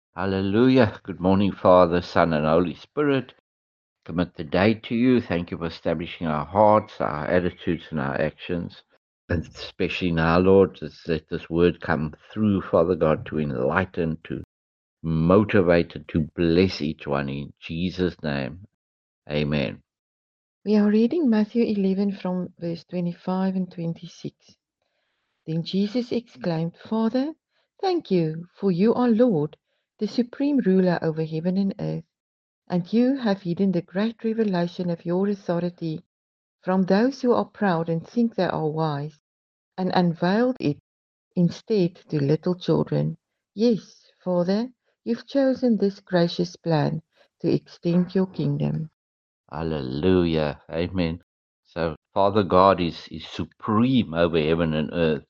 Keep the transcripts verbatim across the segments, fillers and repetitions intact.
Hallelujah. Good morning, Father, Son, and Holy Spirit. Commit the day to you. Thank you for establishing our hearts, our attitudes, and our actions. And especially now, Lord, just let this word come through, Father God, to enlighten, to motivate, and to bless each one in Jesus' name. Amen. We are reading Matthew eleven from verse twenty-five and twenty-six. Then Jesus exclaimed, Father, thank you, for you are Lord, the supreme ruler over heaven and earth, and you have hidden the great revelation of your authority from those who are proud and think they are wise, and unveiled it instead to little children. Yes, Father, you've chosen this gracious plan to extend your kingdom. Hallelujah. Amen. So, Father God is, is supreme over heaven and earth.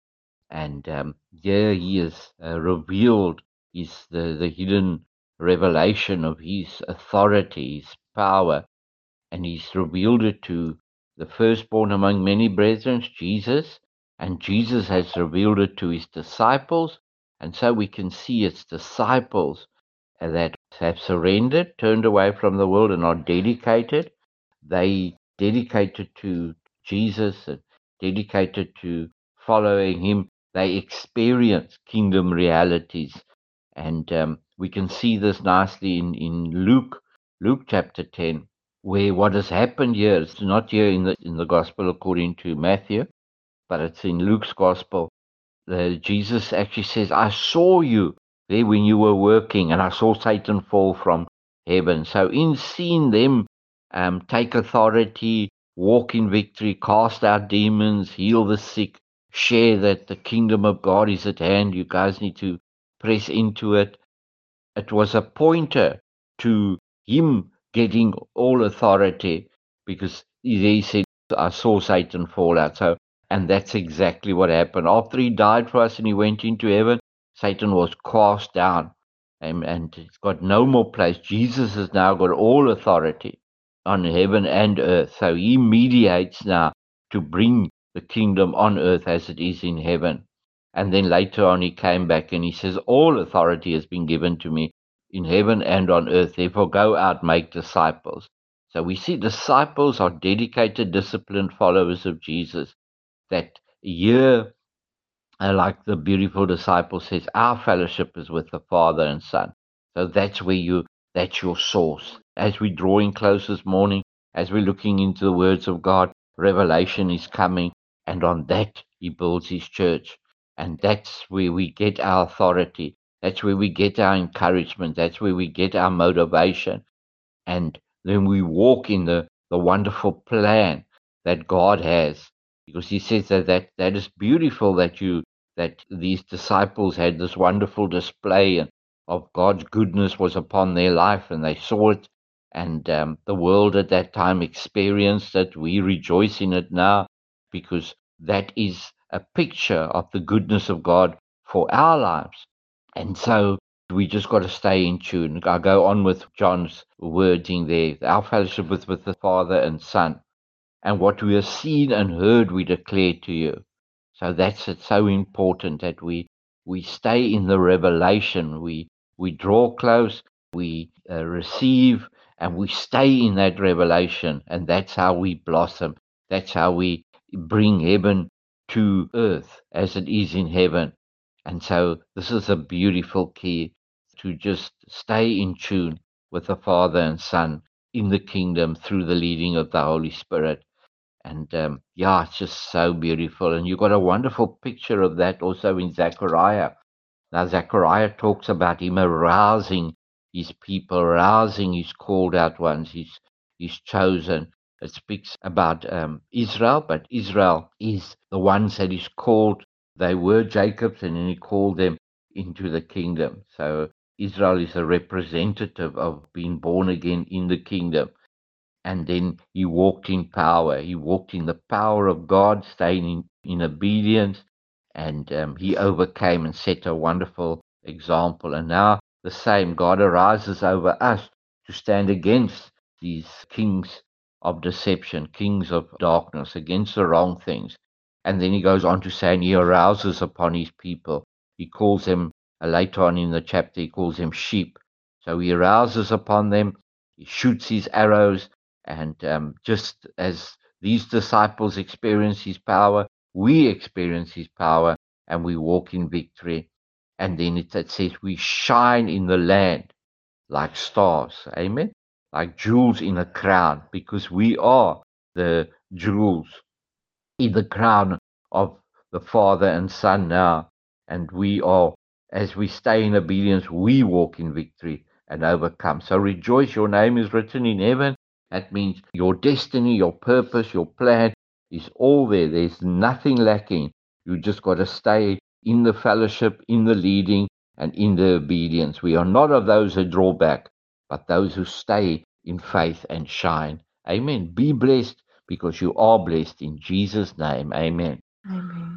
And um, here he is uh, revealed is the, the hidden revelation of his authority, his power, and he's revealed it to the firstborn among many brethren, Jesus, and Jesus has revealed it to his disciples. And so we can see it's disciples that have surrendered, turned away from the world, and are dedicated. They dedicated to Jesus and dedicated to following him. They experience kingdom realities. And um, we can see this nicely in, in Luke, Luke chapter ten, where what has happened here, it's not here in the in the gospel according to Matthew, but it's in Luke's gospel. Uh, Jesus actually says, I saw you there when you were working, and I saw Satan fall from heaven. So, in seeing them um, take authority, walk in victory, cast out demons, heal the sick, share that the kingdom of God is at hand, you guys need to press into it. It was a pointer to him getting all authority because he said, I saw Satan fall out. So, and that's exactly what happened. After he died for us and he went into heaven, Satan was cast down and, and he's got no more place. Jesus has now got all authority on heaven and earth. So he mediates now to bring the kingdom on earth as it is in heaven. And then later on, he came back and he says, all authority has been given to me in heaven and on earth. Therefore, go out, make disciples. So we see disciples are dedicated, disciplined followers of Jesus. That here, uh, like the beautiful disciple says, our fellowship is with the Father and Son. So that's where you, that's your source. As we're drawing close this morning, as we're looking into the words of God, revelation is coming, and on that he builds his church. And that's where we get our authority. That's where we get our encouragement. That's where we get our motivation. And then we walk in the, the wonderful plan that God has. Because he says that, that that is beautiful that you that these disciples had this wonderful display and of God's goodness was upon their life and they saw it and um, the world at that time experienced it. We rejoice in it now because that is a picture of the goodness of God for our lives. And so we just got to stay in tune. I go on with John's wording there. Our fellowship with, with the Father and Son. And what we have seen and heard, we declare to you. So that's it's so important that we we stay in the revelation. We we draw close, we uh, receive, and we stay in that revelation. And that's how we blossom. That's how we bring heaven to earth as it is in heaven. And so this is a beautiful key to just stay in tune with the Father and Son in the kingdom through the leading of the Holy Spirit. And um, yeah, it's just so beautiful. And you got a wonderful picture of that also in Zechariah. Now, Zechariah talks about him arousing his people, arousing his called out ones, his, his chosen. It speaks about um, Israel, but Israel is the ones that he's called. They were Jacob's, and then he called them into the kingdom. So Israel is a representative of being born again in the kingdom. And then he walked in power. He walked in the power of God, staying in, in obedience, and um, he overcame and set a wonderful example. And now the same God arises over us to stand against these kings of deception, kings of darkness, against the wrong things. And then he goes on to say, and he arouses upon his people. He calls them Uh, later on in the chapter, he calls them sheep. So he arouses upon them, he shoots his arrows, and um, just as these disciples experience his power, we experience his power, and we walk in victory. And then it, it says we shine in the land like stars. Amen. Like jewels in a crown, because we are the jewels in the crown of the Father and Son now. And we are, as we stay in obedience, we walk in victory and overcome. So rejoice, your name is written in heaven. That means your destiny, your purpose, your plan is all there. There's nothing lacking. You just got to stay in the fellowship, in the leading, and in the obedience. We are not of those who draw back, but those who stay in faith and shine. Amen. Be blessed, because you are blessed in Jesus' name. Amen. Amen.